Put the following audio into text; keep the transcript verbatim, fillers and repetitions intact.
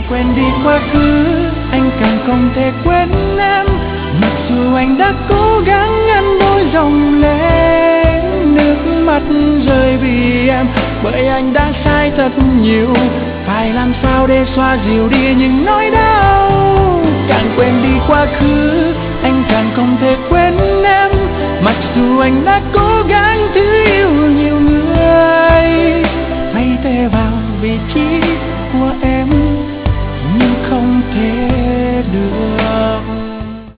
quên đi quá khứ, anh càng không thể quên em. Mặc dù anh đã cố gắng ngăn đôi dòng lệ, nước mắt rơi vì em, bởi anh đã sai thật nhiều. Phải làm sao để xoa dịu đi những nỗi đau.